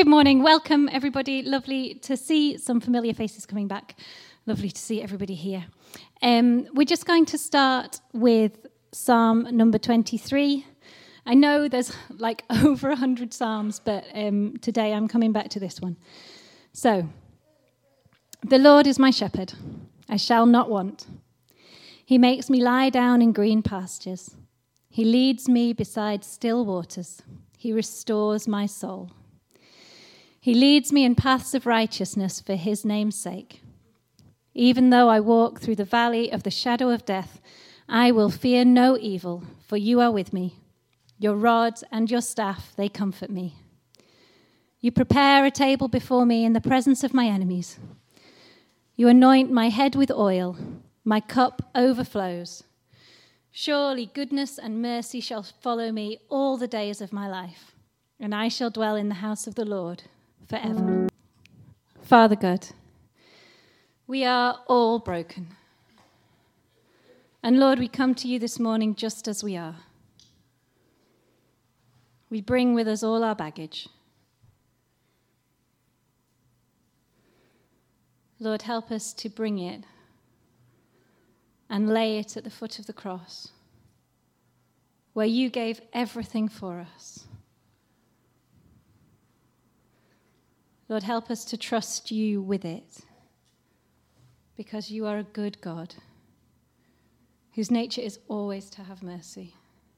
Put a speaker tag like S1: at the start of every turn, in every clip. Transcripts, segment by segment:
S1: Good morning. Welcome, everybody. Lovely to see some familiar faces coming back. Lovely to see everybody here. We're just going to start with Psalm number 23. I know there's like over 100 Psalms, but today I'm coming back to this one. So, the Lord is my shepherd. I shall not want. He makes me lie down in green pastures. He leads me beside still waters. He restores my soul. He leads me in paths of righteousness for his name's sake. Even though I walk through the valley of the shadow of death, I will fear no evil, for you are with me. Your rod and your staff, they comfort me. You prepare a table before me in the presence of my enemies. You anoint my head with oil. My cup overflows. Surely goodness and mercy shall follow me all the days of my life, and I shall dwell in the house of the Lord forever. Father God, we are all broken. And Lord, we come to you this morning just as we are. We bring with us all our baggage. Lord, help us to bring it and lay it at the foot of the cross, where you gave everything for us. Lord, help us to trust you with it, because you are a good God, whose nature is always to have mercy.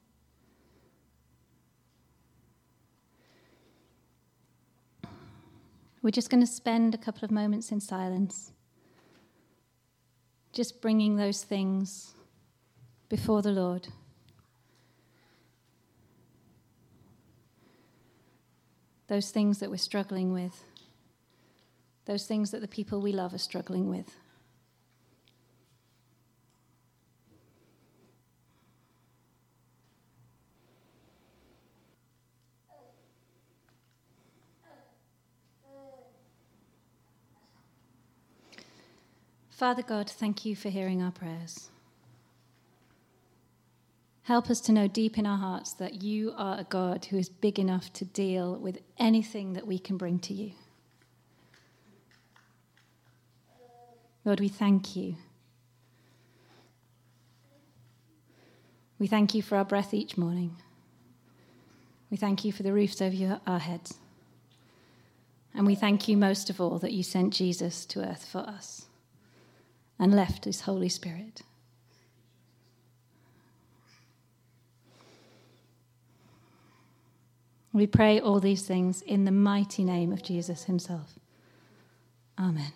S1: We're just going to spend a couple of moments in silence, just bringing those things before the Lord. Those things that we're struggling with. Those things that the people we love are struggling with. Father God, thank you for hearing our prayers. Help us to know deep in our hearts that you are a God who is big enough to deal with anything that we can bring to you. Lord, we thank you. We thank you for our breath each morning. We thank you for the roofs over our heads. And we thank you most of all that you sent Jesus to earth for us and left his Holy Spirit. We pray all these things in the mighty name of Jesus himself. Amen.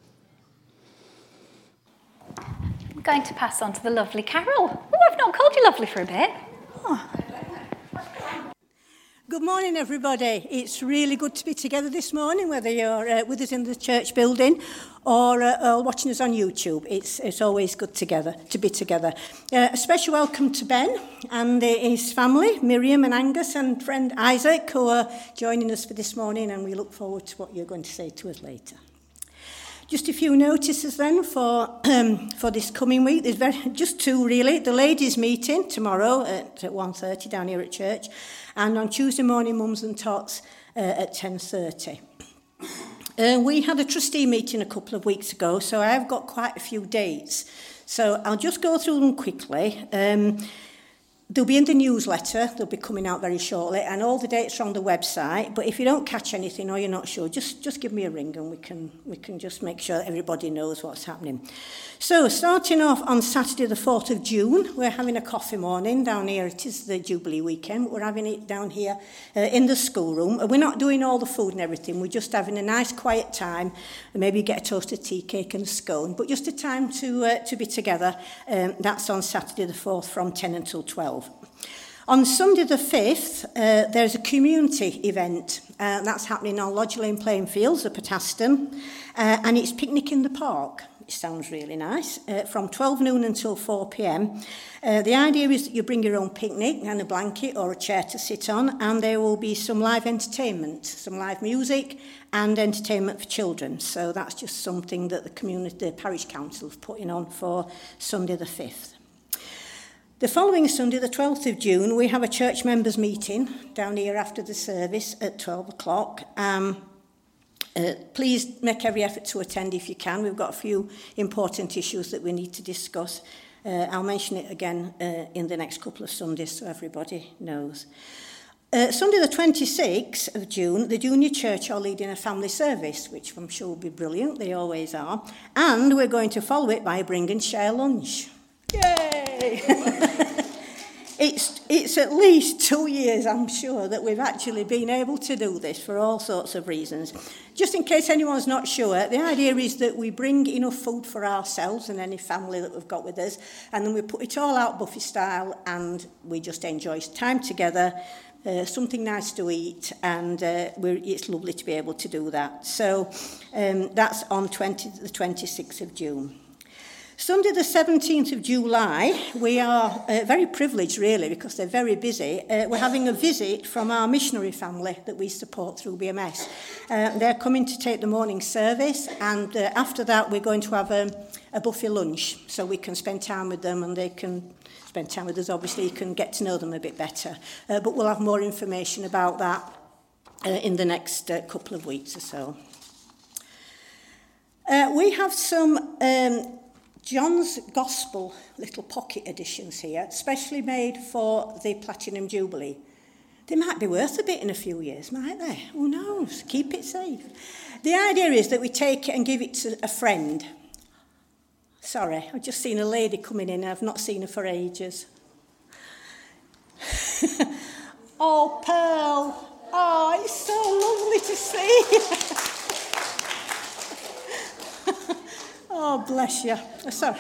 S2: I'm going to pass on to the lovely Carol. Oh, I've not called you lovely for a bit. Oh.
S3: Good morning, everybody. It's really good to be together this morning, whether you're with us in the church building or watching us on YouTube. It's always good to be together. A special welcome to Ben and his family, Miriam and Angus and friend Isaac, who are joining us for this morning, and we look forward to what you're going to say to us later. Just a few notices then for this coming week. There's just two really. The ladies' meeting tomorrow at 1:30 down here at church, and on Tuesday morning, Mums and Tots at 10:30. We had a trustee meeting a couple of weeks ago, so I've got quite a few dates. So I'll just go through them quickly. They'll be in the newsletter. They'll be coming out very shortly, and all the dates are on the website. But if you don't catch anything or you're not sure, just give me a ring and we can just make sure everybody knows what's happening. So starting off on Saturday the 4th of June, we're having a coffee morning down here. It is the Jubilee weekend. We're having it down here in the schoolroom. We're not doing all the food and everything. We're just having a nice quiet time, and maybe get a toasted tea cake and a scone. But just a time to be together. That's on Saturday the 4th from 10 until 12. On Sunday the 5th, there's a community event. That's happening on Lodge Lane playing fields up at Aston. And it's Picnic in the Park. It sounds really nice. From 12 noon until 4 p.m. The idea is that you bring your own picnic and a blanket or a chair to sit on, and there will be some live entertainment, some live music and entertainment for children. So that's just something that the parish council is putting on for Sunday the 5th. The following Sunday, the 12th of June, we have a church members meeting down here after the service at 12 o'clock. Please make every effort to attend if you can. We've got a few important issues that we need to discuss. I'll mention it again in the next couple of Sundays so everybody knows. Sunday the 26th of June, the Junior Church are leading a family service, which I'm sure will be brilliant. They always are. And we're going to follow it by a bring and share lunch. Yay! It's at least 2 years, I'm sure, that we've actually been able to do this for all sorts of reasons. Just in case anyone's not sure, the idea is that we bring enough food for ourselves and any family that we've got with us, and then we put it all out buffet style, and we just enjoy time together, something nice to eat, and it's lovely to be able to do that. So that's on the 26th of June. Sunday the 17th of July, we are very privileged really because they're very busy. We're having a visit from our missionary family that we support through BMS. They're coming to take the morning service, and after that we're going to have a buffet lunch so we can spend time with them and they can spend time with us. Obviously you can get to know them a bit better, but we'll have more information about that in the next couple of weeks or so. We have some John's Gospel little pocket editions here, specially made for the Platinum Jubilee. They might be worth a bit in a few years, might they? Who knows? Keep it safe. The idea is that we take it and give it to a friend. Sorry, I've just seen a lady coming in and I've not seen her for ages. Oh, Pearl. Oh, it's so lovely to see. Oh, bless you. Sorry.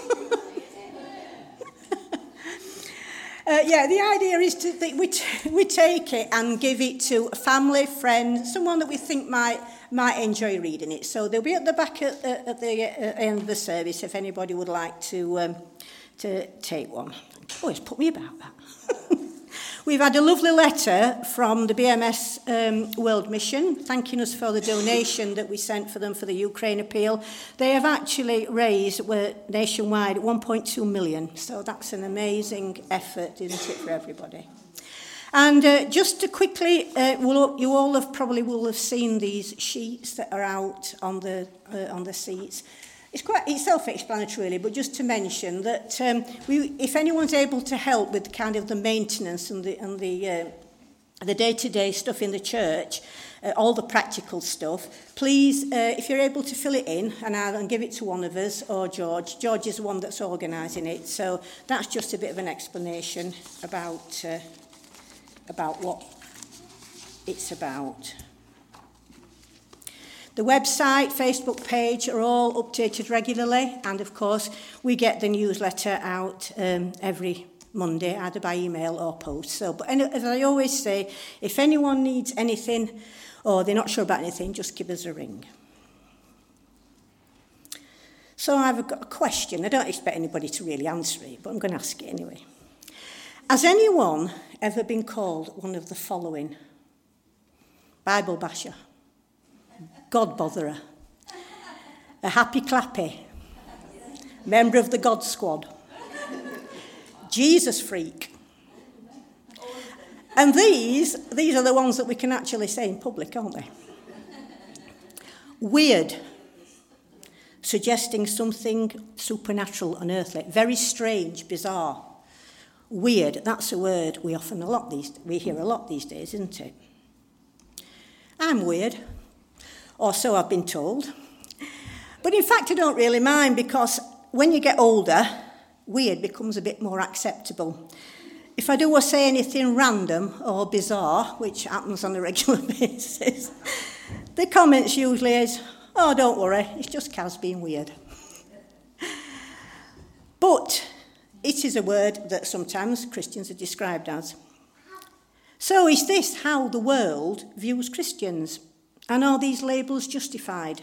S3: The idea is that we take it and give it to a family, friend, someone that we think might enjoy reading it. So they'll be at the back at the end of the service if anybody would like to take one. Oh, it's put me about that. We've had a lovely letter from the BMS World Mission thanking us for the donation that we sent for them for the Ukraine appeal. They have actually raised nationwide 1.2 million, so that's an amazing effort, isn't it, for everybody? And just to quickly, you all will have seen these sheets that are out on the seats. It's self-explanatory, really, but just to mention that if anyone's able to help with kind of the maintenance and the day-to-day stuff in the church, all the practical stuff, please, if you're able to fill it in and give it to one of us or George. George is the one that's organising it, so that's just a bit of an explanation about what it's about. The website, Facebook page are all updated regularly, and of course we get the newsletter out every Monday, either by email or post. So, but as I always say, if anyone needs anything or they're not sure about anything, just give us a ring. So I've got a question. I don't expect anybody to really answer it, but I'm going to ask it anyway. Has anyone ever been called one of the following? Bible basher, God botherer, a happy clappy, member of the God squad, Jesus freak. And these are the ones that we can actually say in public, aren't they? Weird, suggesting something supernatural, unearthly, very strange, bizarre. Weird, that's a word we hear a lot these days, isn't it? I'm weird. Or so I've been told. But in fact, I don't really mind, because when you get older, weird becomes a bit more acceptable. If I do or say anything random or bizarre, which happens on a regular basis, the comments usually is, oh, don't worry, it's just Kaz being weird. But it is a word that sometimes Christians are described as. So is this how the world views Christians? And are these labels justified?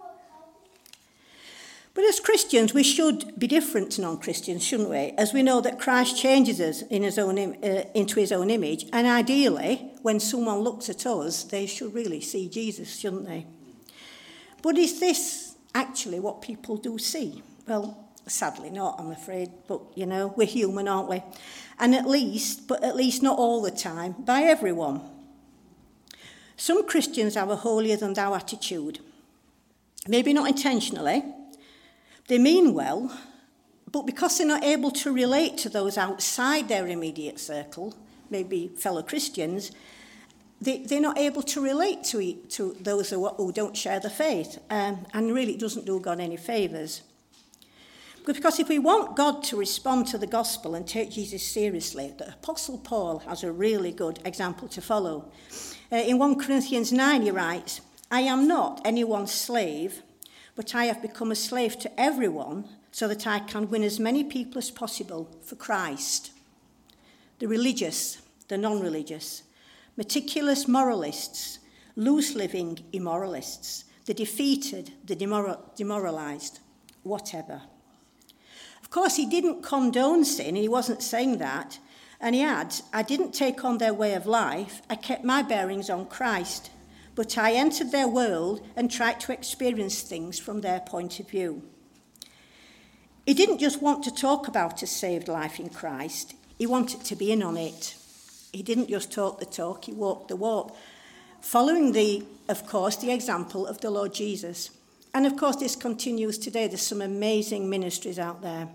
S3: But as Christians, we should be different to non-Christians, shouldn't we? As we know that Christ changes us into his own image. And ideally, when someone looks at us, they should really see Jesus, shouldn't they? But is this actually what people do see? Well, Sadly not, I'm afraid. But, you know, we're human, aren't we? And at least not all the time, by everyone. Some Christians have a holier-than-thou attitude. Maybe not intentionally. They mean well, but because they're not able to relate to those outside their immediate circle, maybe fellow Christians, they're not able to relate to those who don't share the faith. And really it doesn't do God any favours. Because if we want God to respond to the gospel and take Jesus seriously, the Apostle Paul has a really good example to follow. In 1 Corinthians 9 he writes, I am not anyone's slave, but I have become a slave to everyone so that I can win as many people as possible for Christ. The religious, the non-religious, meticulous moralists, loose-living immoralists, the defeated, the demoralised, whatever. Of course, he didn't condone sin, and he wasn't saying that. And he adds, I didn't take on their way of life, I kept my bearings on Christ, but I entered their world and tried to experience things from their point of view. He didn't just want to talk about a saved life in Christ, he wanted to be in on it. He didn't just talk the talk, he walked the walk, following of course, the example of the Lord Jesus. And of course, this continues today. There's some amazing ministries out there.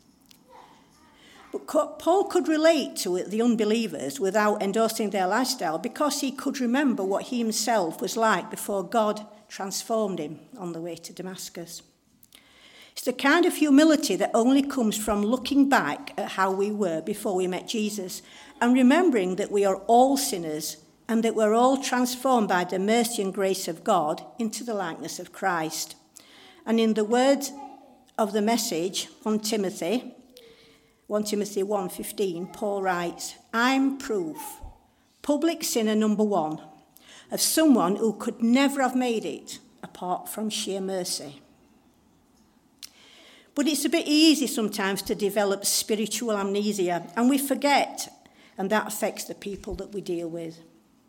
S3: But Paul could relate to it, the unbelievers, without endorsing their lifestyle, because he could remember what he himself was like before God transformed him on the way to Damascus. It's the kind of humility that only comes from looking back at how we were before we met Jesus and remembering that we are all sinners and that we're all transformed by the mercy and grace of God into the likeness of Christ. And in the words of the message, 1 Timothy 1:15, Paul writes, I'm proof, public sinner number one, of someone who could never have made it apart from sheer mercy. But it's a bit easy sometimes to develop spiritual amnesia, and we forget, and that affects the people that we deal with.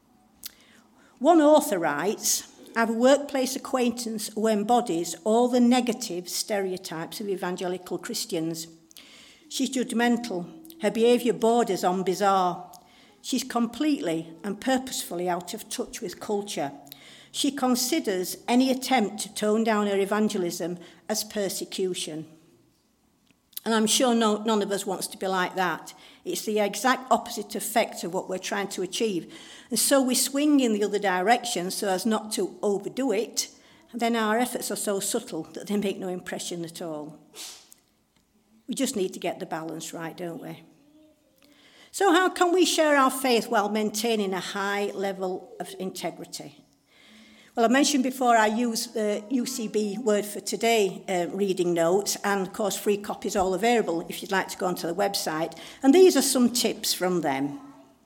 S3: One author writes, I have a workplace acquaintance who embodies all the negative stereotypes of evangelical Christians. She's judgmental. Her behaviour borders on bizarre. She's completely and purposefully out of touch with culture. She considers any attempt to tone down her evangelism as persecution. And I'm sure none of us wants to be like that. It's the exact opposite effect of what we're trying to achieve. And so we swing in the other direction so as not to overdo it, and then our efforts are so subtle that they make no impression at all. We just need to get the balance right, don't we? So how can we share our faith while maintaining a high level of integrity? Well, I mentioned before I use the UCB Word for Today reading notes, and of course free copies all available if you'd like to go onto the website. And these are some tips from them.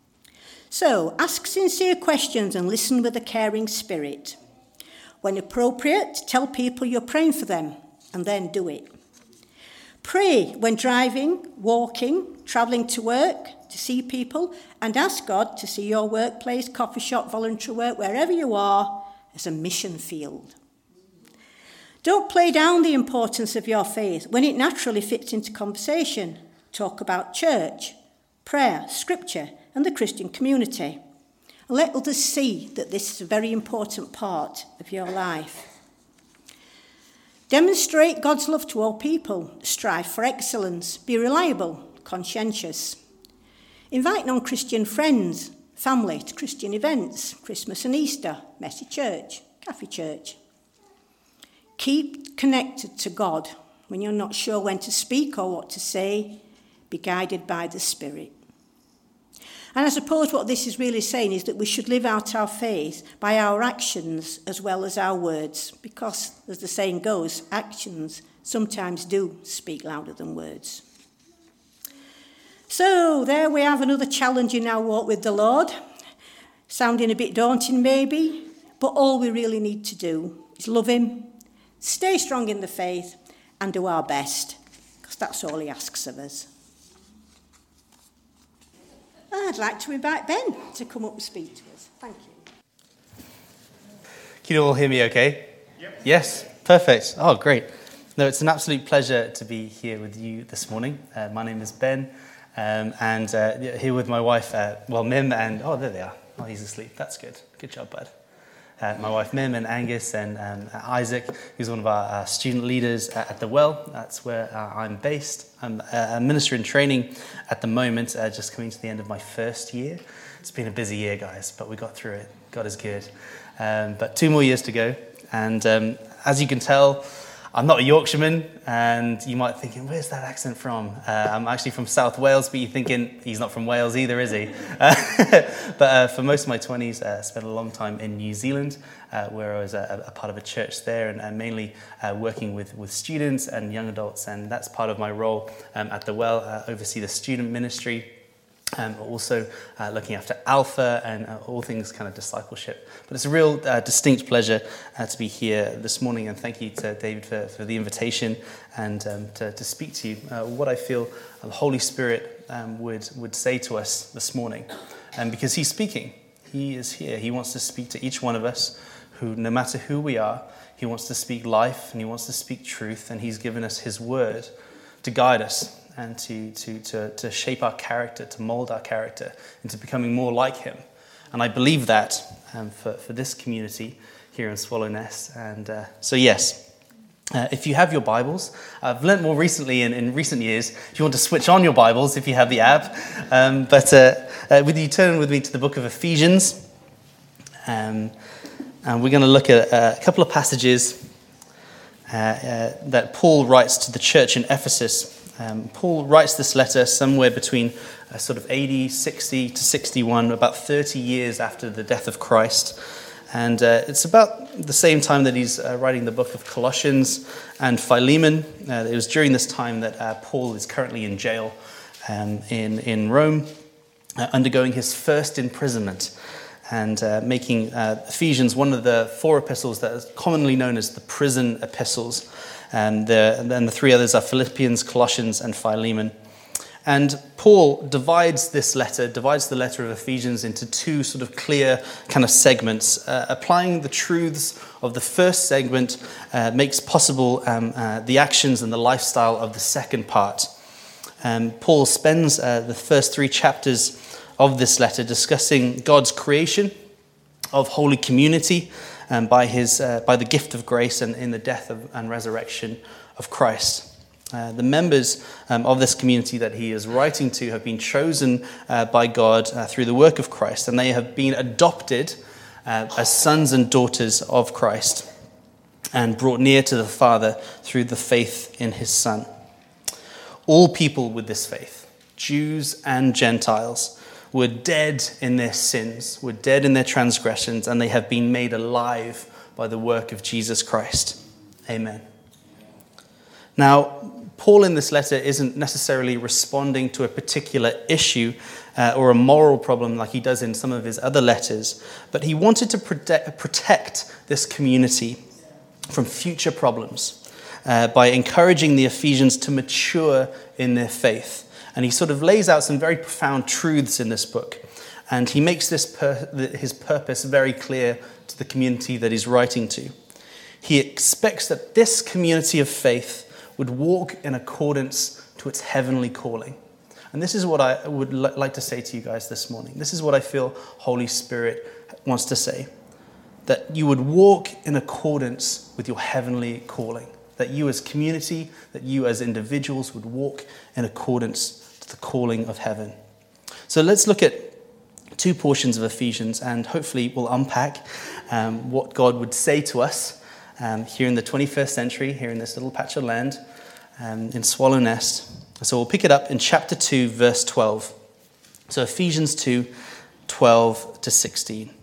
S3: So, ask sincere questions and listen with a caring spirit. When appropriate, tell people you're praying for them, and then do it. Pray when driving, walking, travelling to work, to see people, and ask God to see your workplace, coffee shop, voluntary work, wherever you are, as a mission field. Don't play down the importance of your faith when it naturally fits into conversation. Talk about church, prayer, scripture, and the Christian community. And let others see that this is a very important part of your life. Demonstrate God's love to all people. Strive for excellence. Be reliable, conscientious. Invite non-Christian friends, family to Christian events, Christmas and Easter, messy church, cafe church. Keep connected to God. When you're not sure when to speak or what to say, be guided by the Spirit. And I suppose what this is really saying is that we should live out our faith by our actions as well as our words, because, as the saying goes, actions sometimes do speak louder than words. So there we have another challenge in our walk with the Lord. Sounding a bit daunting maybe, but all we really need to do is love him, stay strong in the faith, and do our best, because that's all he asks of us. I'd like to invite Ben to come up and speak to us. Thank you.
S4: Can you all hear me okay? Yep. Yes, perfect. Oh, great. No, it's an absolute pleasure to be here with you this morning. My name is Ben, and here with my wife, Mim, and there they are. Oh, he's asleep. That's good. Good job, bud. My wife Mim and Angus and Isaac, who's one of our student leaders at the Well. That's where I'm based. I'm a minister in training at the moment, just coming to the end of my first year. It's been a busy year, guys, but we got through it. God is good. But 2 more years to go. And as you can tell, I'm not a Yorkshireman, and you might be thinking, where's that accent from? I'm actually from South Wales, but you're thinking, he's not from Wales either, is he? But for most of my 20s, I spent a long time in New Zealand, where I was a part of a church there, and mainly working with students and young adults, and that's part of my role at the Well, oversee the student ministry. Also looking after Alpha and all things kind of discipleship. But it's a real distinct pleasure to be here this morning, and thank you to David for the invitation and to speak to you. What I feel the Holy Spirit would say to us this morning. Because he's speaking. He is here. He wants to speak to each one of us, who, no matter who we are, he wants to speak life and he wants to speak truth, and he's given us his word to guide us and to shape our character, to mold our character into becoming more like him. And I believe that for this community here in Swallow Nest. And so yes, if you have your Bibles, I've learnt more recently in recent years, if you want to switch on your Bibles, if you have the app. Would you turn with me to the book of Ephesians? And we're going to look at a couple of passages that Paul writes to the church in Ephesus. Paul writes this letter somewhere between sort of AD 60 to 61, about 30 years after the death of Christ. And it's about the same time that he's writing the book of Colossians and Philemon. It was during this time that Paul is currently in jail in Rome, undergoing his first imprisonment, and making Ephesians one of the 4 epistles that is commonly known as the prison epistles. And then the 3 others are Philippians, Colossians, and Philemon. And Paul divides the letter of Ephesians into 2 sort of clear kind of segments. Applying the truths of the first segment makes possible the actions and the lifestyle of the second part. Paul spends the first 3 chapters of this letter discussing God's creation of holy community, by the gift of grace and in the death and resurrection of Christ. The members of this community that he is writing to have been chosen by God through the work of Christ, and they have been adopted as sons and daughters of Christ and brought near to the Father through the faith in his Son. All people with this faith, Jews and Gentiles, were dead in their sins, were dead in their transgressions, and they have been made alive by the work of Jesus Christ. Amen. Now, Paul in this letter isn't necessarily responding to a particular issue or a moral problem like he does in some of his other letters, but he wanted to protect this community from future problems by encouraging the Ephesians to mature in their faith. And he sort of lays out some very profound truths in this book. And he makes his purpose very clear to the community that he's writing to. He expects that this community of faith would walk in accordance to its heavenly calling. And this is what I would like to say to you guys this morning. This is what I feel Holy Spirit wants to say. That you would walk in accordance with your heavenly calling. That you as community, that you as individuals would walk in accordance to the calling of heaven. So let's look at 2 portions of Ephesians, and hopefully we'll unpack what God would say to us here in the 21st century, here in this little patch of land in Swallow Nest. So we'll pick it up in chapter 2, verse 12. So Ephesians 2, 12 to 16.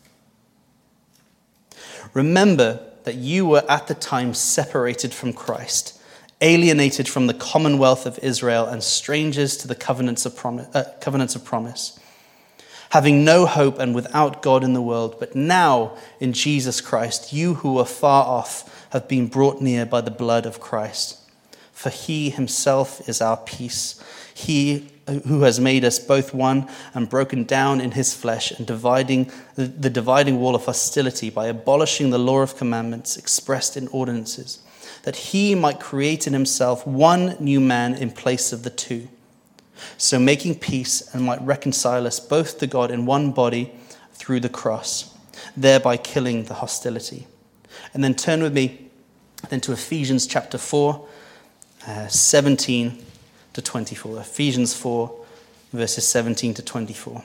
S4: Remember that you were at the time separated from Christ, alienated from the commonwealth of Israel and strangers to the covenants of promise, having no hope and without God in the world. But now in Jesus Christ, you who were far off have been brought near by the blood of Christ. For he himself is our peace. He who has made us both one and broken down in his flesh and dividing the dividing wall of hostility by abolishing the law of commandments expressed in ordinances, that he might create in himself one new man in place of the two, so making peace, and might reconcile us both to God in one body through the cross, thereby killing the hostility. And then turn with me then to Ephesians chapter 4, 17 to 24. Ephesians 4, verses 17 to 24.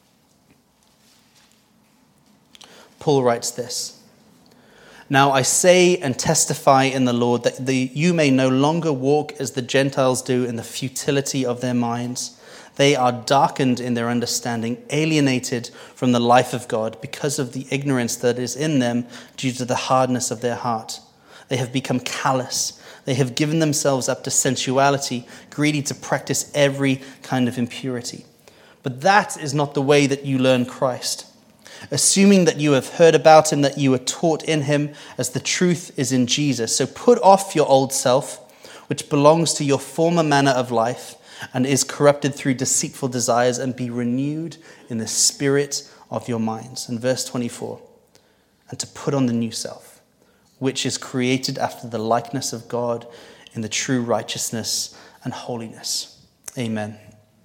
S4: Paul writes this: "Now I say and testify in the Lord that you may no longer walk as the Gentiles do in the futility of their minds. They are darkened in their understanding, alienated from the life of God because of the ignorance that is in them due to the hardness of their heart. They have become callous. They have given themselves up to sensuality, greedy to practice every kind of impurity. But that is not the way that you learn Christ. Assuming that you have heard about him, that you were taught in him, as the truth is in Jesus. So put off your old self, which belongs to your former manner of life, and is corrupted through deceitful desires, and be renewed in the spirit of your minds." And verse 24, "And to put on the new self, which is created after the likeness of God in the true righteousness and holiness." Amen.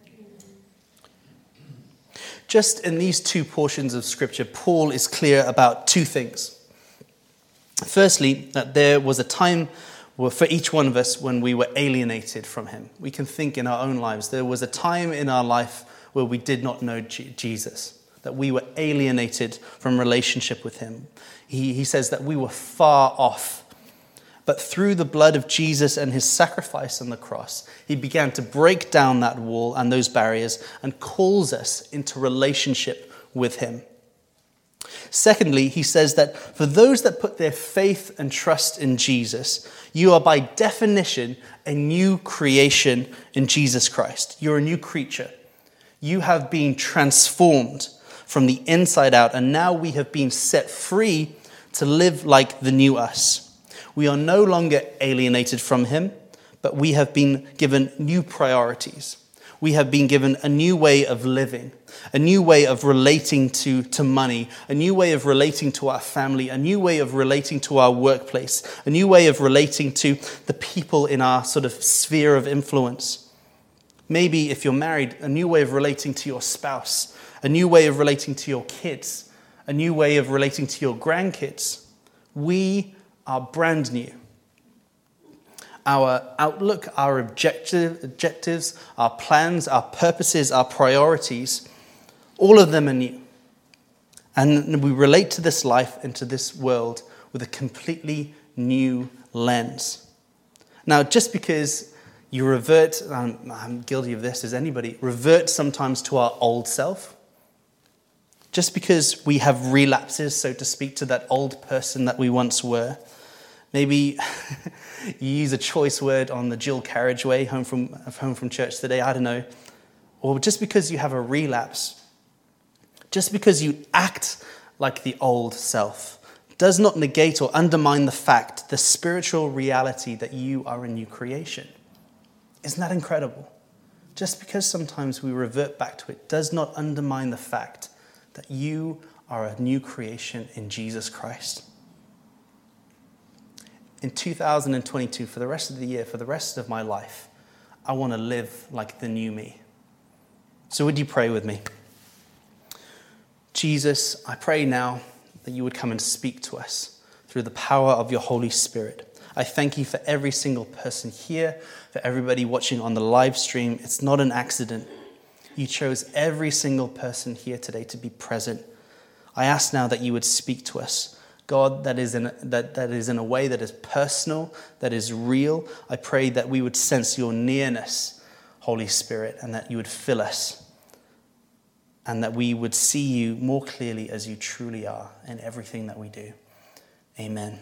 S4: Just in these two portions of Scripture, Paul is clear about two things. Firstly, that there was a time for each one of us when we were alienated from him. We can think in our own lives, there was a time in our life where we did not know Jesus, that we were alienated from relationship with him. He says that we were far off. But through the blood of Jesus and his sacrifice on the cross, he began to break down that wall and those barriers and calls us into relationship with him. Secondly, he says that for those that put their faith and trust in Jesus, you are by definition a new creation in Jesus Christ. You're a new creature. You have been transformed from the inside out, and now we have been set free to live like the new us. We are no longer alienated from him, but we have been given new priorities. We have been given a new way of living, a new way of relating to money, a new way of relating to our family, a new way of relating to our workplace, a new way of relating to the people in our sort of sphere of influence. Maybe if you're married, a new way of relating to your spouse, a new way of relating to your kids, a new way of relating to your grandkids. We are brand new. Our outlook, our objectives, our plans, our purposes, our priorities, all of them are new. And we relate to this life and to this world with a completely new lens. Now, just because you revert, I'm guilty of this as anybody, revert sometimes to our old self, just because we have relapses, so to speak, to that old person that we once were. Maybe you use a choice word on the dual carriageway home from church today, I don't know. Or just because you have a relapse, just because you act like the old self, does not negate or undermine the fact, the spiritual reality that you are a new creation. Isn't that incredible? Just because sometimes we revert back to it does not undermine the fact that you are a new creation in Jesus Christ. In 2022, for the rest of the year, for the rest of my life, I want to live like the new me. So would you pray with me? Jesus, I pray now that you would come and speak to us through the power of your Holy Spirit. I thank you for every single person here, for everybody watching on the live stream. It's not an accident. You chose every single person here today to be present. I ask now that you would speak to us. God, that is in a way that is personal, that is real. I pray that we would sense your nearness, Holy Spirit, and that you would fill us, and that we would see you more clearly as you truly are in everything that we do. Amen.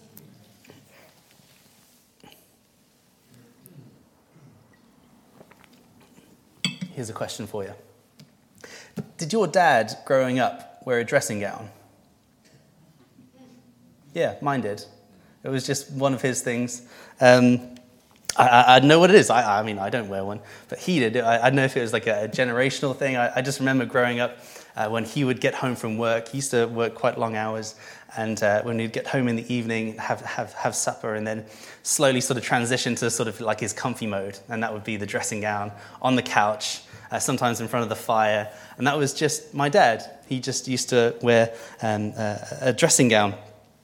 S4: Here's a question for you. Did your dad, growing up, wear a dressing gown? Yeah, mine did. It was just one of his things. I know what it is. I mean, I don't wear one, but he did. I don't know if it was like a generational thing. I just remember growing up when he would get home from work. He used to work quite long hours, and when he'd get home in the evening, have supper, and then slowly sort of transition to sort of like his comfy mode, and that would be the dressing gown on the couch, sometimes in front of the fire, and that was just my dad. He just used to wear a dressing gown,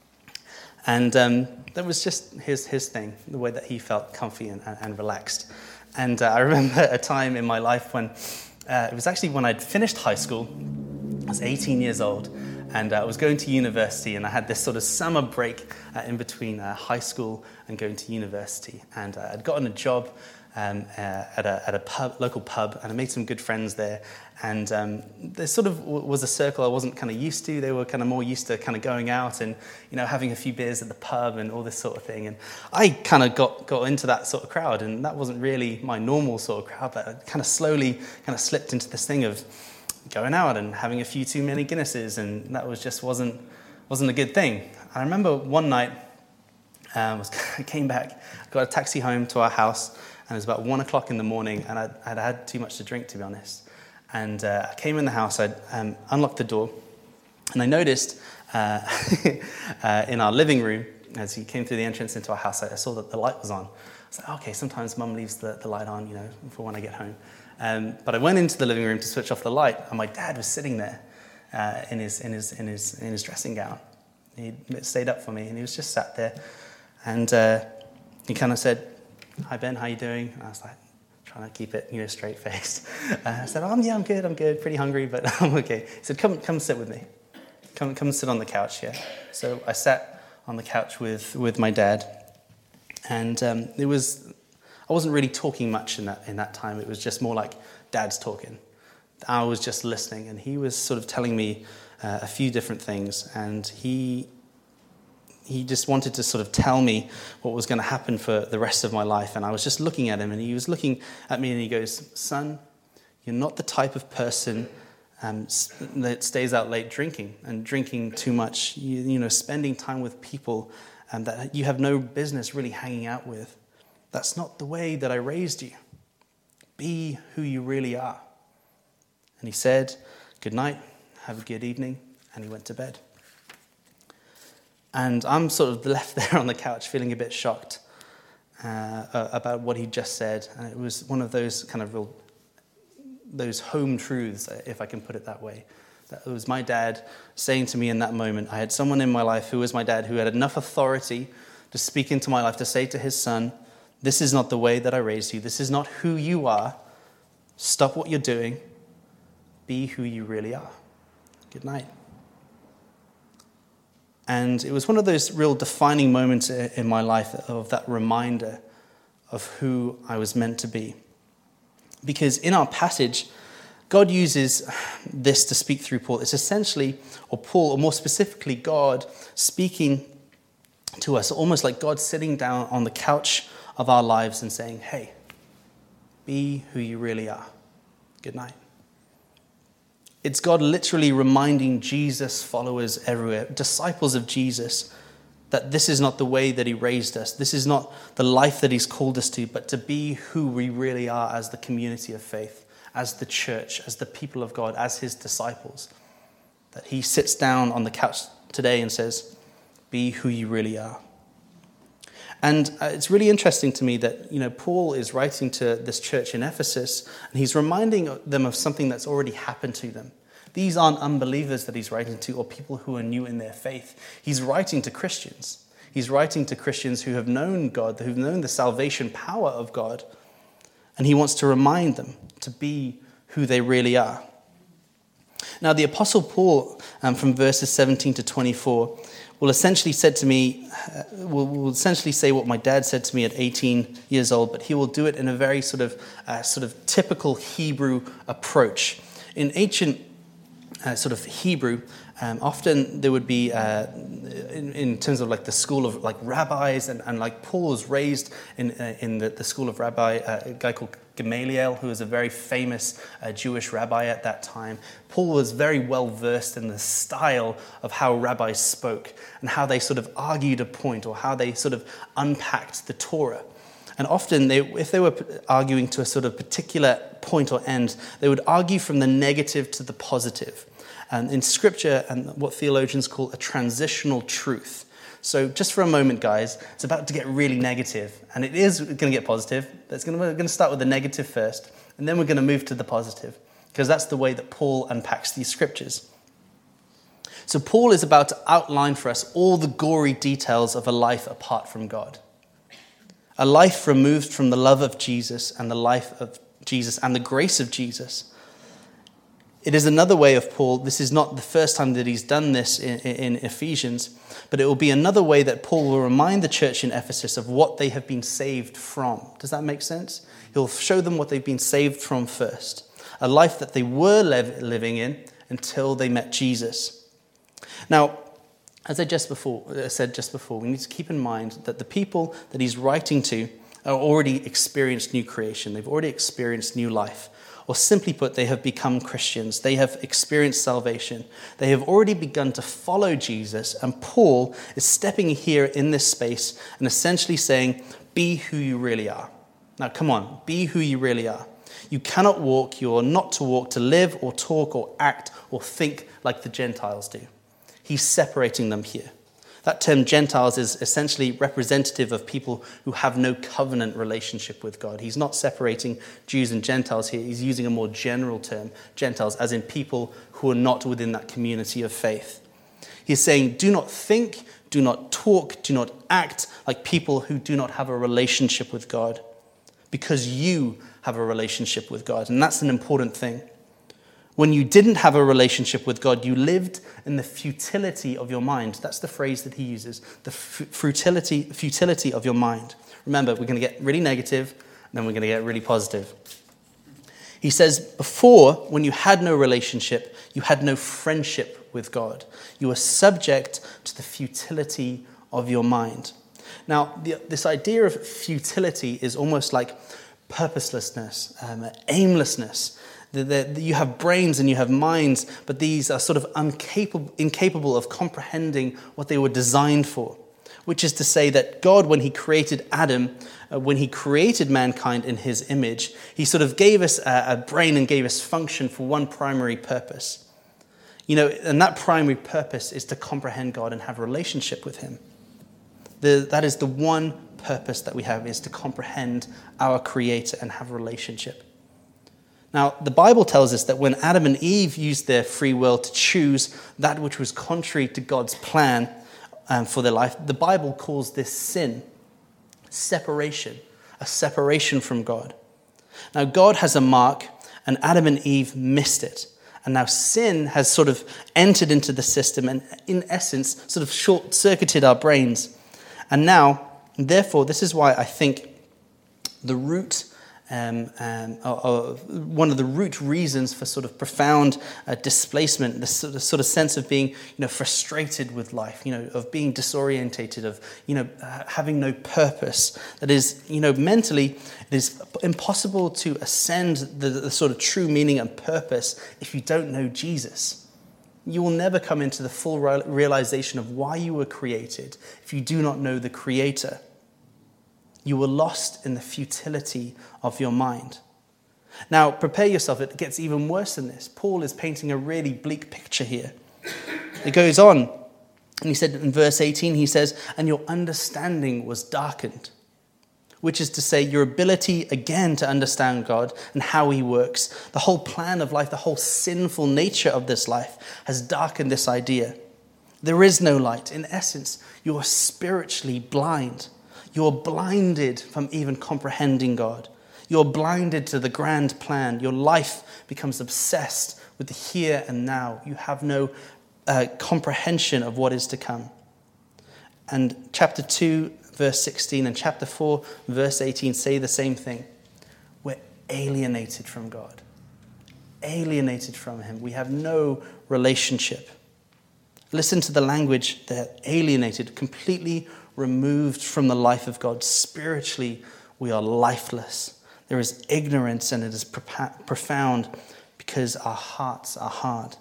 S4: and that was just his thing, the way that he felt comfy and relaxed. And I remember a time in my life when it was actually when I'd finished high school. I was 18 years old, and I was going to university, and I had this sort of summer break in between high school and going to university. And I'd gotten a job at a local pub, and I made some good friends there. And there sort of was a circle I wasn't kind of used to. They were kind of more used to kind of going out and, having a few beers at the pub and all this sort of thing. And I kind of got into that sort of crowd, and that wasn't really my normal sort of crowd, but I kind of slowly kind of slipped into this thing of going out and having a few too many Guinnesses, and that wasn't a good thing. I remember one night, I came back, got a taxi home to our house, and it was about 1 o'clock in the morning, and I'd had too much to drink, to be honest. And I came in the house, I unlocked the door, and I noticed in our living room, as he came through the entrance into our house, I saw that the light was on. I was like, okay, sometimes Mum leaves the light on, for when I get home. But I went into the living room to switch off the light, and my dad was sitting there in his dressing gown. He stayed up for me, and he was just sat there, and he kind of said, "Hi Ben, how you doing?" And I was like, trying to keep it, straight-faced. I said, I'm good, pretty hungry, but I'm okay. He said, come sit with me. Come sit on the couch here. So I sat on the couch with my dad, and I wasn't really talking much in that time. It was just more like Dad's talking. I was just listening, and he was sort of telling me a few different things, and he just wanted to sort of tell me what was going to happen for the rest of my life. And I was just looking at him, and he was looking at me, and he goes, "Son, you're not the type of person that stays out late drinking too much, spending time with people that you have no business really hanging out with. That's not the way that I raised you. Be who you really are." And he said, "Good night, have a good evening," and he went to bed. And I'm sort of left there on the couch feeling a bit shocked about what he just said. And it was one of those kind of those home truths, if I can put it that way. That it was my dad saying to me in that moment, I had someone in my life who was my dad who had enough authority to speak into my life, to say to his son, "This is not the way that I raised you. This is not who you are. Stop what you're doing. Be who you really are. Good night." And it was one of those real defining moments in my life of that reminder of who I was meant to be. Because in our passage, God uses this to speak through Paul. It's essentially, or more specifically, God speaking to us, almost like God sitting down on the couch of our lives and saying, "Hey, be who you really are. Good night." It's God literally reminding Jesus followers everywhere, disciples of Jesus, that this is not the way that he raised us. This is not the life that he's called us to, but to be who we really are as the community of faith, as the church, as the people of God, as his disciples. That he sits down on the couch today and says, "Be who you really are." And it's really interesting to me that, Paul is writing to this church in Ephesus, and he's reminding them of something that's already happened to them. These aren't unbelievers that he's writing to, or people who are new in their faith. He's writing to Christians. He's writing to Christians who have known God, who've known the salvation power of God, and he wants to remind them to be who they really are. Now, the Apostle Paul, from verses 17 to 24, will essentially say what my dad said to me at 18 years old, but he will do it in a very sort of typical Hebrew approach. In ancient sort of Hebrew, often there would be, in terms of like the school of like rabbis, and like Paul was raised in the school of rabbi, a guy called Gamaliel, who was a very famous Jewish rabbi at that time. Paul was very well versed in the style of how rabbis spoke and how they sort of argued a point, or how they sort of unpacked the Torah. And often, if they were arguing to a sort of particular point or end, they would argue from the negative to the positive. And in Scripture, and what theologians call a transitional truth. So just for a moment, guys, it's about to get really negative. And it is going to get positive. We're going to start with the negative first, and then we're going to move to the positive, because that's the way that Paul unpacks these scriptures. So Paul is about to outline for us all the gory details of a life apart from God. A life removed from the love of Jesus and the life of Jesus and the grace of Jesus. It is another way of Paul. This is not the first time that he's done this in Ephesians, but it will be another way that Paul will remind the church in Ephesus of what they have been saved from. Does that make sense? He'll show them what they've been saved from first. A life that they were living in until they met Jesus. Now, as I said just before, we need to keep in mind that the people that he's writing to are already experienced new creation. They've already experienced new life. Or simply put, they have become Christians. They have experienced salvation. They have already begun to follow Jesus. And Paul is stepping here in this space and essentially saying, be who you really are. Now, come on, be who you really are. You cannot walk, you are not to walk, to live or talk or act or think like the Gentiles do. He's separating them here. That term Gentiles is essentially representative of people who have no covenant relationship with God. He's not separating Jews and Gentiles here. He's using a more general term, Gentiles, as in people who are not within that community of faith. He's saying, do not think, do not talk, do not act like people who do not have a relationship with God, because you have a relationship with God. And that's an important thing. When you didn't have a relationship with God, you lived in the futility of your mind. That's the phrase that he uses, the futility of your mind. Remember, we're going to get really negative, and then we're going to get really positive. He says, before, when you had no relationship, you had no friendship with God. You were subject to the futility of your mind. Now, this idea of futility is almost like purposelessness, aimlessness. You have brains and you have minds, but these are sort of incapable of comprehending what they were designed for. Which is to say that God, when he created Adam, when he created mankind in his image, he sort of gave us a brain and gave us function for one primary purpose. And that primary purpose is to comprehend God and have a relationship with him. That is the one purpose that we have, is to comprehend our Creator and have a relationship. Now, the Bible tells us that when Adam and Eve used their free will to choose that which was contrary to God's plan for their life, the Bible calls this sin, separation, a separation from God. Now, God has a mark, and Adam and Eve missed it. And now sin has sort of entered into the system and, in essence, sort of short-circuited our brains. And now, therefore, this is why I think the root one of the root reasons for sort of profound displacement, this sort of sense of being, frustrated with life, of being disorientated, of, having no purpose. That is, mentally, it is impossible to ascend the sort of true meaning and purpose if you don't know Jesus. You will never come into the full realization of why you were created if you do not know the Creator. You were lost in the futility of your mind. Now, prepare yourself. It gets even worse than this. Paul is painting a really bleak picture here. It goes on, and he said in verse 18, he says, and your understanding was darkened, which is to say your ability again to understand God and how he works. The whole plan of life, the whole sinful nature of this life has darkened this idea. There is no light. In essence, you are spiritually blind. You're blinded from even comprehending God. You're blinded to the grand plan. Your life becomes obsessed with the here and now. You have no comprehension of what is to come. And chapter 2, verse 16, and chapter 4, verse 18 say the same thing. We're alienated from God. Alienated from him. We have no relationship. Listen to the language there. Alienated, completely removed from the life of God. Spiritually, we are lifeless. There is ignorance, and it is profound because our hearts are hard.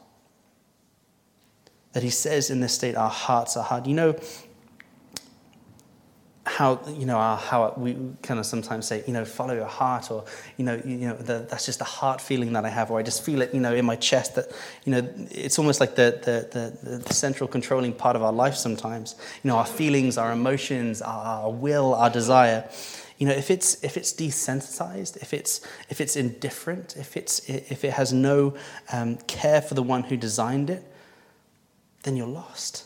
S4: That he says in this state, our hearts are hard. how we kind of sometimes say, follow your heart, or that's just a heart feeling that I have, or I just feel it, in my chest. That it's almost like the central controlling part of our life sometimes. Our feelings, our emotions, our will, our desire. If it's desensitized, if it's indifferent, if it has no care for the one who designed it, then you're lost.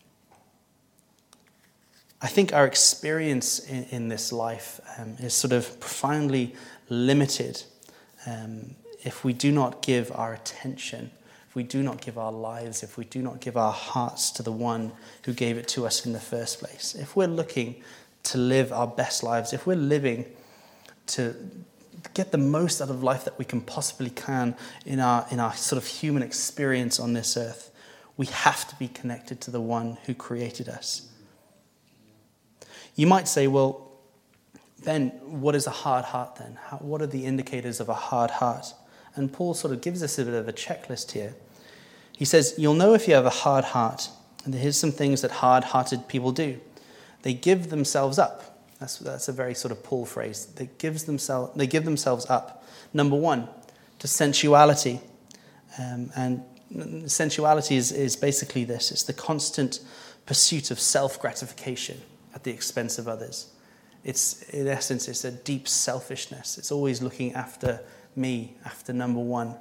S4: I think our experience in this life is sort of profoundly limited if we do not give our attention, if we do not give our lives, if we do not give our hearts to the one who gave it to us in the first place. If we're looking to live our best lives, if we're living to get the most out of life that we can possibly can in our sort of human experience on this earth, we have to be connected to the one who created us. You might say, well, Ben, what is a hard heart then? What are the indicators of a hard heart? And Paul sort of gives us a bit of a checklist here. He says, you'll know if you have a hard heart. And here's some things that hard-hearted people do. They give themselves up. That's a very sort of Paul phrase. They give themselves up. Number one, to sensuality. And sensuality is basically this. It's the constant pursuit of self-gratification at the expense of others. In essence, it's a deep selfishness. It's always looking after me, after number one.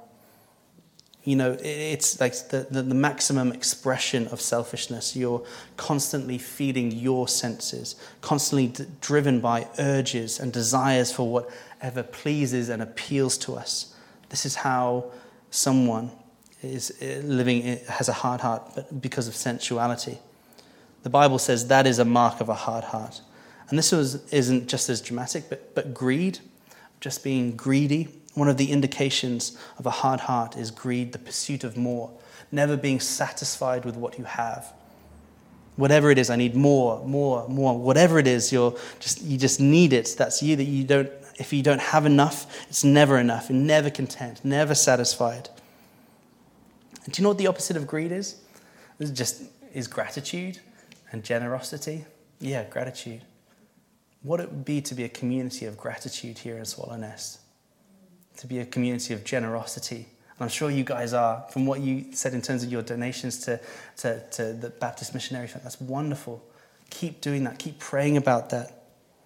S4: It's like the maximum expression of selfishness. You're constantly feeding your senses, constantly driven by urges and desires for whatever pleases and appeals to us. This is how someone is living, has a hard heart, but because of sensuality. The Bible says that is a mark of a hard heart. And this isn't just as dramatic, but greed, just being greedy. One of the indications of a hard heart is greed, the pursuit of more, never being satisfied with what you have. Whatever it is, I need more. Whatever it is, you just need it. That's you. If you don't have enough, it's never enough. You're never content, never satisfied. And do you know what the opposite of greed is? Is gratitude and generosity. Yeah, gratitude. What it would be to be a community of gratitude here in Swallow Nest. To be a community of generosity. And I'm sure you guys are, from what you said in terms of your donations to the Baptist Missionary Fund. That's wonderful. Keep doing that. Keep praying about that.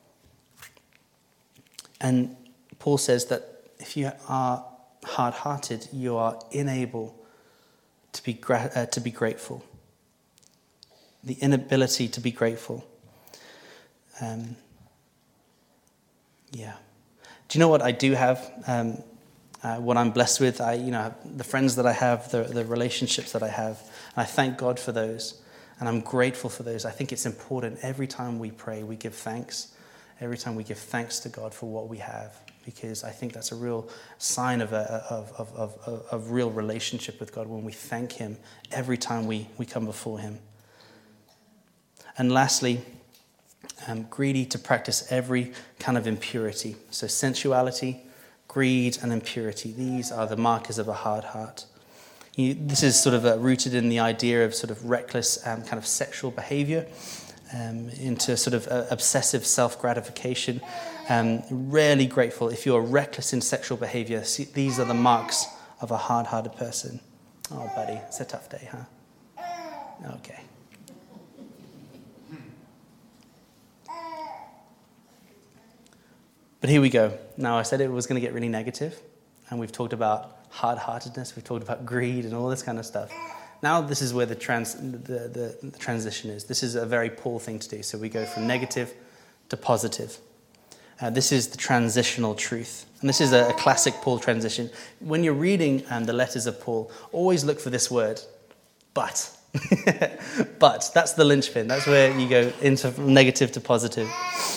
S4: And Paul says that if you are hard-hearted, you are unable to be grateful. The inability to be grateful. Do you know what I do have? What I'm blessed with? The friends that I have, the relationships that I have. And I thank God for those. And I'm grateful for those. I think it's important every time we pray, we give thanks. Every time we give thanks to God for what we have. Because I think that's a real sign of real relationship with God when we thank Him every time we come before Him. And lastly, greedy to practice every kind of impurity. So sensuality, greed, and impurity. These are the markers of a hard heart. This is sort of rooted in the idea of sort of reckless kind of sexual behavior into sort of obsessive self-gratification. Rarely grateful. If you're reckless in sexual behavior, these are the marks of a hard-hearted person. Oh, buddy, it's a tough day, huh? Okay. But here we go. Now, I said it was going to get really negative, and we've talked about hard-heartedness, we've talked about greed and all this kind of stuff. Now this is where the transition is. This is a very Paul thing to do. So we go from negative to positive. This is the transitional truth. And this is a classic Paul transition. When you're reading the letters of Paul, always look for this word, but. But, that's the linchpin. That's where you go into from negative to positive.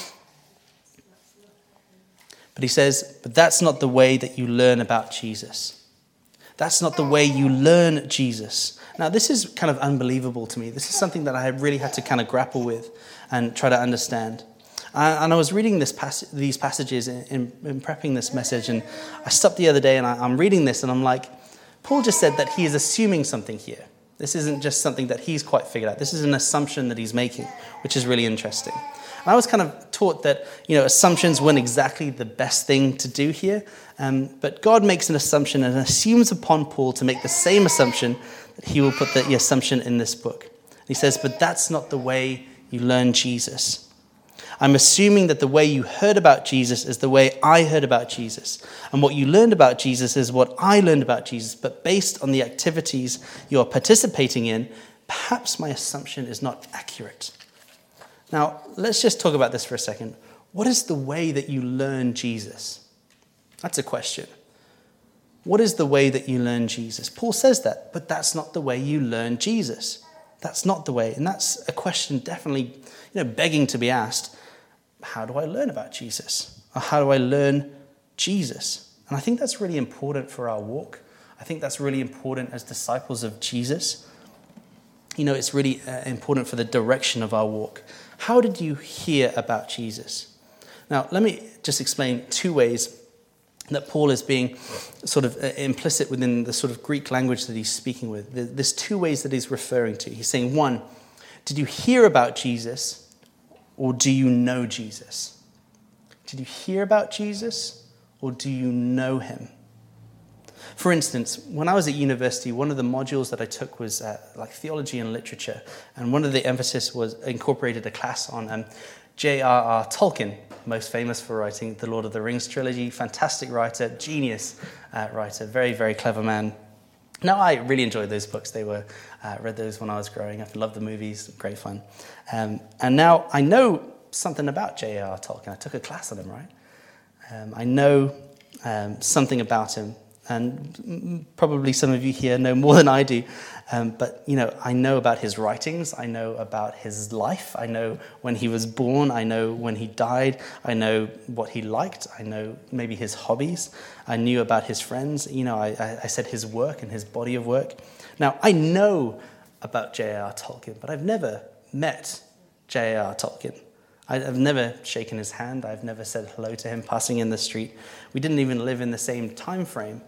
S4: But he says, but that's not the way that you learn about Jesus. That's not the way you learn Jesus. Now, this is kind of unbelievable to me. This is something that I really had to kind of grapple with and try to understand. And I was reading these passages in prepping this message, and I stopped the other day and I'm reading this and I'm like, Paul just said that he is assuming something here. This isn't just something that he's quite figured out. This is an assumption that he's making, which is really interesting. And I was kind of taught that, assumptions weren't exactly the best thing to do here. But God makes an assumption and assumes upon Paul to make the same assumption that he will put the assumption in this book. He says, but that's not the way you learn Jesus. I'm assuming that the way you heard about Jesus is the way I heard about Jesus. And what you learned about Jesus is what I learned about Jesus. But based on the activities you're participating in, perhaps my assumption is not accurate. Now, let's just talk about this for a second. What is the way that you learn Jesus? That's a question. What is the way that you learn Jesus? Paul says that, but that's not the way you learn Jesus. That's not the way. And that's a question definitely, begging to be asked. How do I learn about Jesus? Or how do I learn Jesus? And I think that's really important for our walk. I think that's really important as disciples of Jesus. It's really important for the direction of our walk. How did you hear about Jesus? Now, let me just explain two ways that Paul is being sort of implicit within the sort of Greek language that he's speaking with. There's two ways that he's referring to. He's saying, one, did you hear about Jesus? Or do you know Jesus? Did you hear about Jesus or do you know him? For instance, when I was at university, one of the modules that I took was like theology and literature. And one of the emphasis was incorporated a class on J.R.R. Tolkien, most famous for writing the Lord of the Rings trilogy. Fantastic writer, genius writer, very, very clever man. Now, I really enjoyed those books. They were read those when I was growing up. I loved the movies, great fun. And now I know something about J.R.R. Tolkien. I took a class on him, right? I know something about him. And probably some of you here know more than I do. But, I know about his writings. I know about his life. I know when he was born. I know when he died. I know what he liked. I know maybe his hobbies. I knew about his friends. I said his work and his body of work. Now, I know about J.R.R. Tolkien, but I've never met J.R.R. Tolkien. I've never shaken his hand. I've never said hello to him passing in the street. We didn't even live in the same time frame.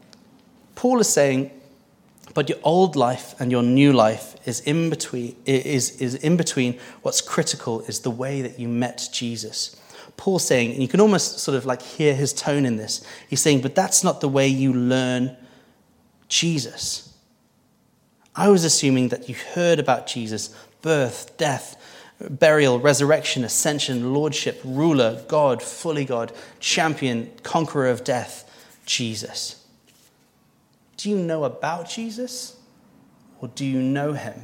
S4: Paul is saying, but your old life and your new life is in between. Is in between. What's critical is the way that you met Jesus. Paul's saying, and you can almost sort of like hear his tone in this. He's saying, but that's not the way you learn Jesus. I was assuming that you heard about Jesus, birth, death, burial, resurrection, ascension, lordship, ruler, God, fully God, champion, conqueror of death, Jesus. Do you know about Jesus or do you know him?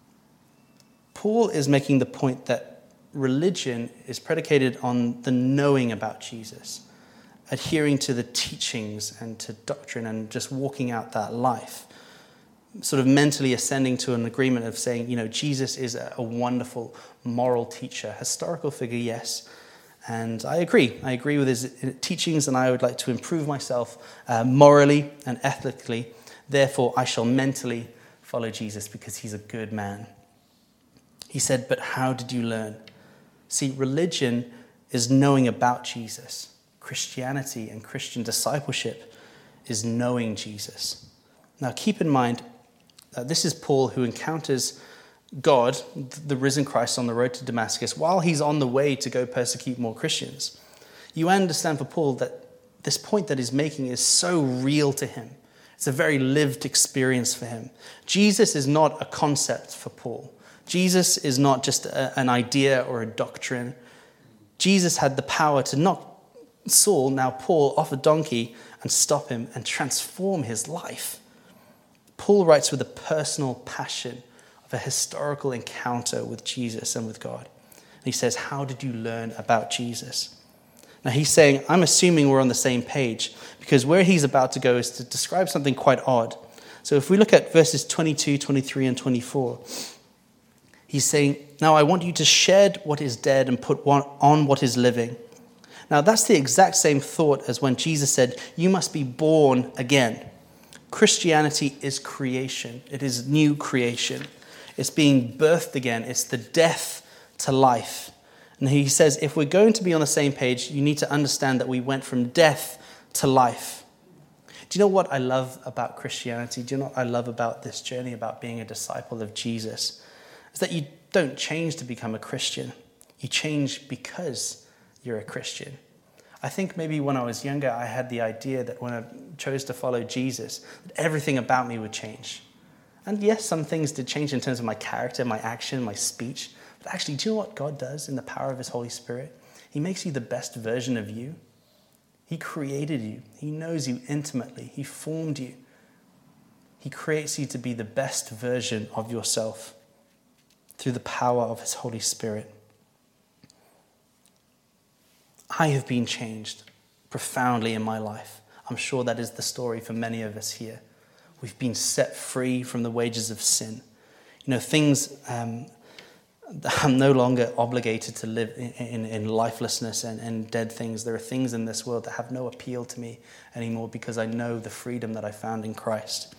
S4: Paul is making the point that religion is predicated on the knowing about Jesus, adhering to the teachings and to doctrine and just walking out that life. Sort of mentally ascending to an agreement of saying, Jesus is a wonderful moral teacher, historical figure, yes. And I agree. I agree with his teachings, and I would like to improve myself morally and ethically. Therefore, I shall mentally follow Jesus because he's a good man. He said, but how did you learn? See, religion is knowing about Jesus. Christianity and Christian discipleship is knowing Jesus. Now, keep in mind, this is Paul who encounters God, the risen Christ, on the road to Damascus while he's on the way to go persecute more Christians. You understand for Paul that this point that he's making is so real to him. It's a very lived experience for him. Jesus is not a concept for Paul. Jesus is not just an idea or a doctrine. Jesus had the power to knock Saul, now Paul, off a donkey and stop him and transform his life. Paul writes with a personal passion of a historical encounter with Jesus and with God. And he says, how did you learn about Jesus? Now he's saying, I'm assuming we're on the same page because where he's about to go is to describe something quite odd. So if we look at verses 22, 23, and 24, he's saying, now I want you to shed what is dead and put on what is living. Now that's the exact same thought as when Jesus said, you must be born again. Christianity is creation. It is new creation. It's being birthed again. It's the death to life. And he says, if we're going to be on the same page, you need to understand that we went from death to life. Do you know what I love about Christianity? Do you know what I love about this journey, about being a disciple of Jesus? Is that you don't change to become a Christian. You change because you're a Christian. I think maybe when I was younger, I had the idea that when I chose to follow Jesus, that everything about me would change. And yes, some things did change in terms of my character, my action, my speech. But actually, do you know what God does in the power of his Holy Spirit? He makes you the best version of you. He created you. He knows you intimately. He formed you. He creates you to be the best version of yourself through the power of his Holy Spirit. I have been changed profoundly in my life. I'm sure that is the story for many of us here. We've been set free from the wages of sin. Things I'm no longer obligated to live in lifelessness and dead things. There are things in this world that have no appeal to me anymore because I know the freedom that I found in Christ.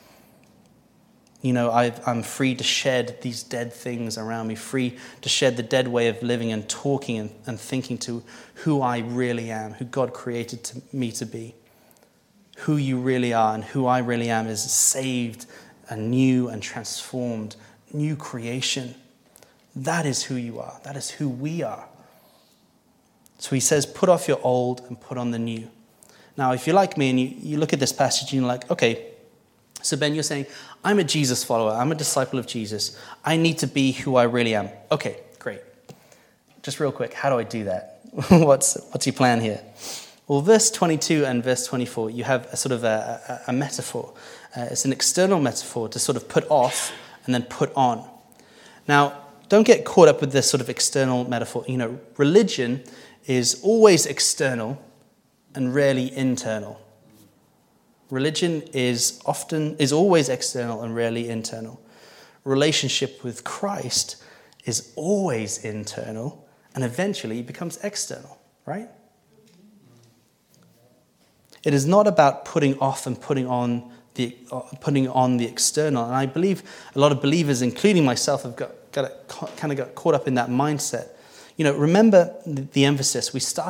S4: I'm free to shed these dead things around me, free to shed the dead way of living and talking and thinking to who I really am, who God created me to be. Who you really are and who I really am is saved and new and transformed, new creation. That is who you are. That is who we are. So he says, put off your old and put on the new. Now, if you're like me and you look at this passage and you're like, okay, so Ben, you're saying, I'm a Jesus follower. I'm a disciple of Jesus. I need to be who I really am. Okay, great. Just real quick, how do I do that? What's your plan here? Well, verse 22 and verse 24, you have a sort of a metaphor. It's an external metaphor to sort of put off and then put on. Now, don't get caught up with this sort of external metaphor. Religion is always external and rarely internal. Religion is always external and rarely internal. Relationship with Christ is always internal and eventually becomes external, right? It is not about putting off and putting on the external. And I believe a lot of believers, including myself, have got caught up in that mindset. Remember the emphasis.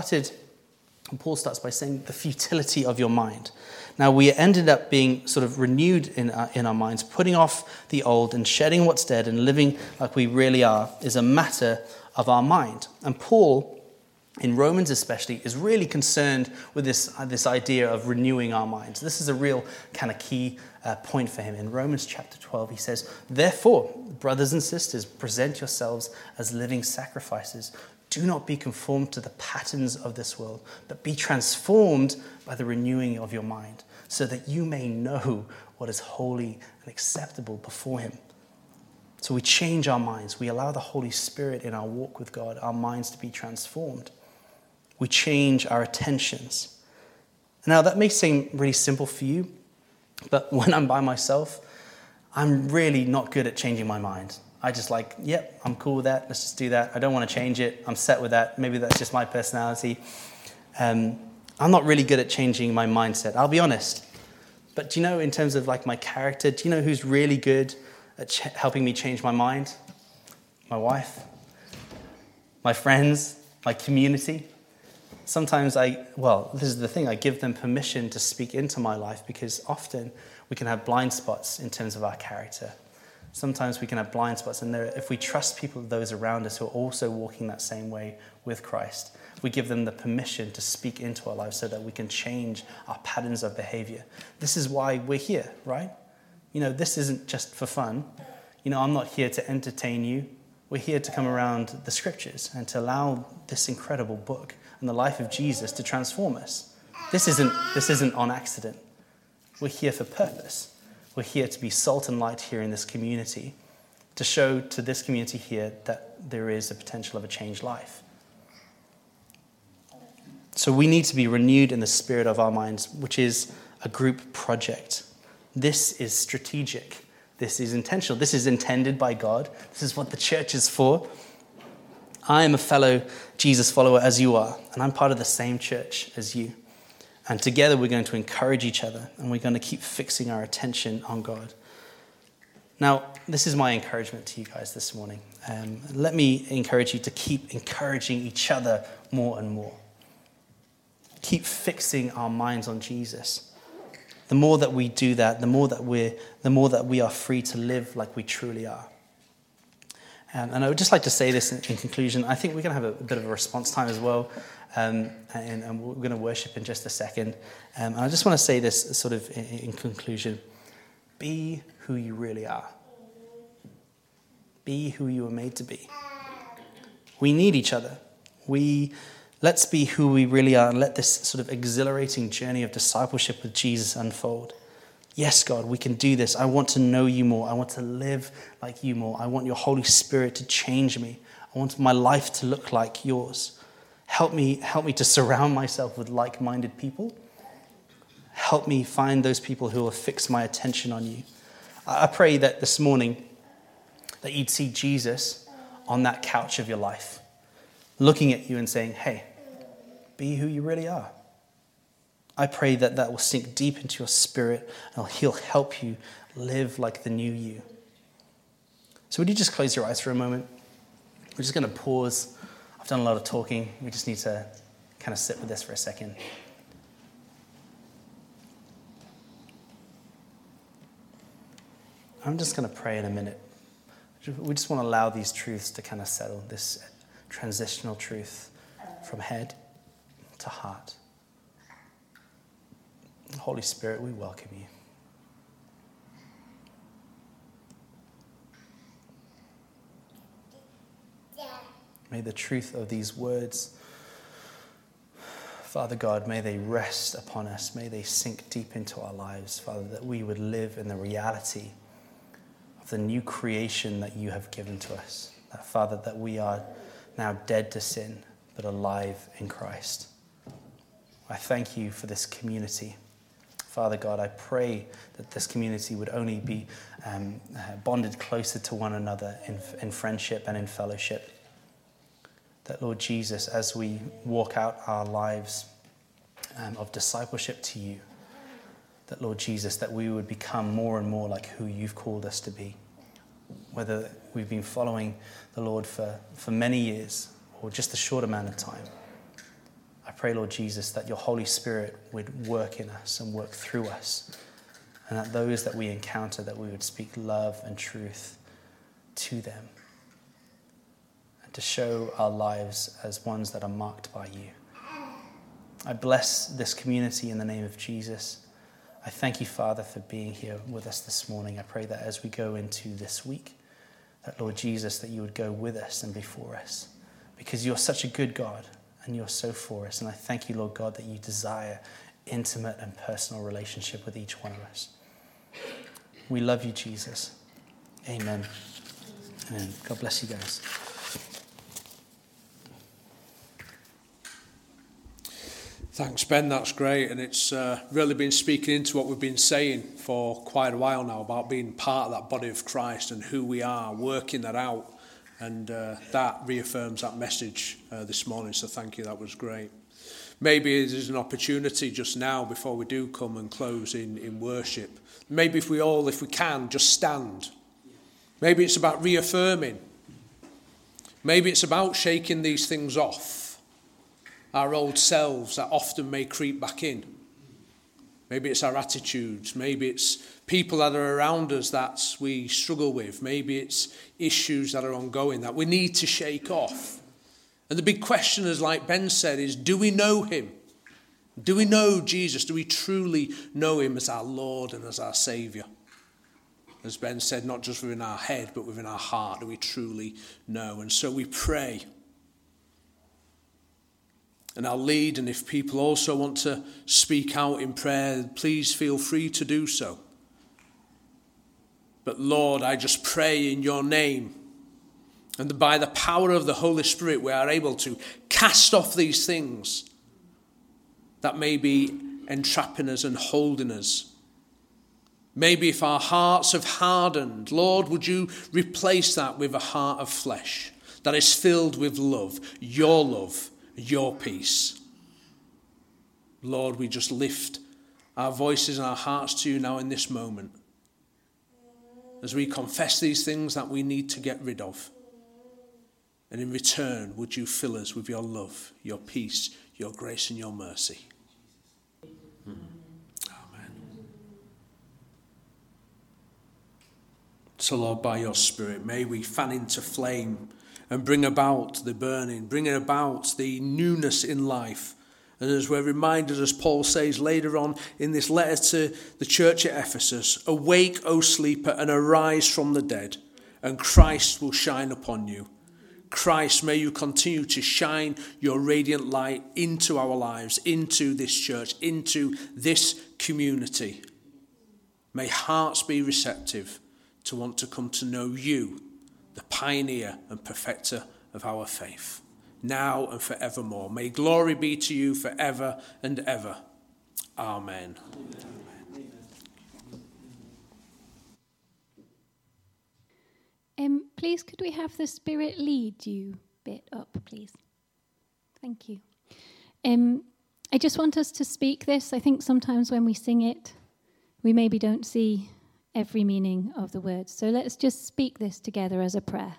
S4: Paul starts by saying the futility of your mind. Now, we ended up being sort of renewed in our minds, putting off the old and shedding what's dead and living like we really are is a matter of our mind. And Paul, in Romans especially, is really concerned with this idea of renewing our minds. This is a real kind of key point for him. In Romans chapter 12, he says, therefore, brothers and sisters, present yourselves as living sacrifices. Do not be conformed to the patterns of this world, but be transformed by the renewing of your mind, so that you may know what is holy and acceptable before him. So we change our minds. We allow the Holy Spirit in our walk with God, our minds to be transformed. We change our attentions. Now, that may seem really simple for you, but when I'm by myself, I'm really not good at changing my mind. I just yep, I'm cool with that. Let's just do that. I don't want to change it. I'm set with that. Maybe that's just my personality. I'm not really good at changing my mindset. I'll be honest. But do you know, in terms of my character, do you know who's really good at helping me change my mind? My wife, my friends, my community. Sometimes this is the thing, I give them permission to speak into my life because often we can have blind spots in terms of our character. Sometimes we can have blind spots, and if we trust those around us who are also walking that same way with Christ, we give them the permission to speak into our lives so that we can change our patterns of behavior. This is why we're here, right? This isn't just for fun. I'm not here to entertain you. We're here to come around the scriptures and to allow this incredible book and the life of Jesus to transform us. This isn't on accident. We're here for purpose. We're here to be salt and light here in this community, to show to this community here that there is a potential of a changed life. So we need to be renewed in the spirit of our minds, which is a group project. This is strategic. This is intentional. This is intended by God. This is what the church is for. I am a fellow Jesus follower as you are, and I'm part of the same church as you. And together we're going to encourage each other, and we're going to keep fixing our attention on God. Now, this is my encouragement to you guys this morning. Let me encourage you to keep encouraging each other more and more. Keep fixing our minds on Jesus. the more that we do that, the more that we are free to live like we truly are. And I would just like to say this in conclusion. I think we're going to have a bit of a response time as well, and we're going to worship in just a second. And I just want to say this sort of in conclusion. Be who you really are. Be who you were made to be. We need each other. Let's be who we really are and let this sort of exhilarating journey of discipleship with Jesus unfold. Yes, God, we can do this. I want to know you more. I want to live like you more. I want your Holy Spirit to change me. I want my life to look like yours. Help me to surround myself with like-minded people. Help me find those people who will fix my attention on you. I pray that this morning that you'd see Jesus on that couch of your life, looking at you and saying, hey, be who you really are. I pray that will sink deep into your spirit and he'll help you live like the new you. So would you just close your eyes for a moment? We're just going to pause. I've done a lot of talking. We just need to kind of sit with this for a second. I'm just going to pray in a minute. We just want to allow these truths to kind of settle, this transitional truth from head to heart. Holy Spirit, we welcome you. May the truth of these words, Father God, may they rest upon us. May they sink deep into our lives, Father, that we would live in the reality of the new creation that you have given to us. That, Father, that we are now dead to sin, but alive in Christ. I thank you for this community. Father God, I pray that this community would only be bonded closer to one another in friendship and in fellowship. That, Lord Jesus, as we walk out our lives of discipleship to you, that, Lord Jesus, that we would become more and more like who you've called us to be. Whether we've been following the Lord for many years or just a short amount of time, I pray, Lord Jesus, that your Holy Spirit would work in us and work through us, and that those that we encounter, that we would speak love and truth to them, and to show our lives as ones that are marked by you. I bless this community in the name of Jesus. I thank you, Father, for being here with us this morning. I pray that as we go into this week, that, Lord Jesus, that you would go with us and before us, because you're such a good God and you're so for us. And I thank you, Lord God, that you desire intimate and personal relationship with each one of us. We love you, Jesus. Amen. Amen. God bless you guys.
S5: Thanks, Ben. That's great. And it's really been speaking into what we've been saying for quite a while now about being part of that body of Christ and who we are, working that out. And that reaffirms that message this morning. So thank you. That was great. Maybe there's an opportunity just now before we do come and close in worship. Maybe if we can, just stand. Maybe it's about reaffirming. Maybe it's about shaking these things off. Our old selves that often may creep back in. Maybe it's our attitudes. Maybe it's people that are around us that we struggle with. Maybe it's issues that are ongoing that we need to shake off. And the big question, as like Ben said, is do we know him? Do we know Jesus? Do we truly know him as our Lord and as our Saviour? As Ben said, not just within our head, but within our heart, do we truly know? And so we pray. And I'll lead, and if people also want to speak out in prayer, please feel free to do so. But Lord, I just pray in your name, and that by the power of the Holy Spirit, we are able to cast off these things that may be entrapping us and holding us. Maybe if our hearts have hardened, Lord, would you replace that with a heart of flesh that is filled with love, your peace. Lord, we just lift our voices and our hearts to you now in this moment as we confess these things that we need to get rid of. And in return, would you fill us with your love, your peace, your grace and your mercy. Amen. So, Lord, by your Spirit, may we fan into flame and bring about the burning, bring about the newness in life. And as we're reminded, as Paul says later on in this letter to the church at Ephesus, awake, O sleeper, and arise from the dead, and Christ will shine upon you. Christ, may you continue to shine your radiant light into our lives, into this church, into this community. May hearts be receptive to want to come to know you, the pioneer and perfecter of our faith, now and forevermore. May glory be to you forever and ever. Amen.
S1: Please, could we have the Spirit lead you bit up, please? Thank you. I just want us to speak this. I think sometimes when we sing it, we maybe don't see every meaning of the words. So let's just speak this together as a prayer.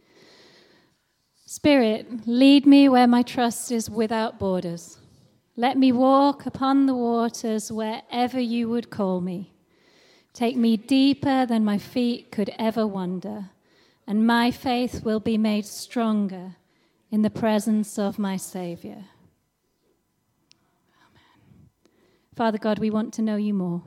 S1: Spirit, lead me where my trust is without borders. Let me walk upon the waters wherever you would call me. Take me deeper than my feet could ever wander, and my faith will be made stronger in the presence of my Saviour. Amen. Father God, we want to know you more.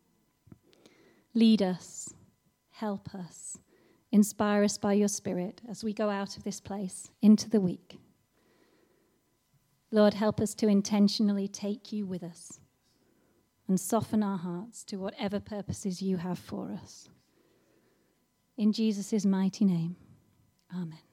S1: Lead us, help us, inspire us by your Spirit as we go out of this place into the week. Lord, help us to intentionally take you with us and soften our hearts to whatever purposes you have for us. In Jesus' mighty name, amen.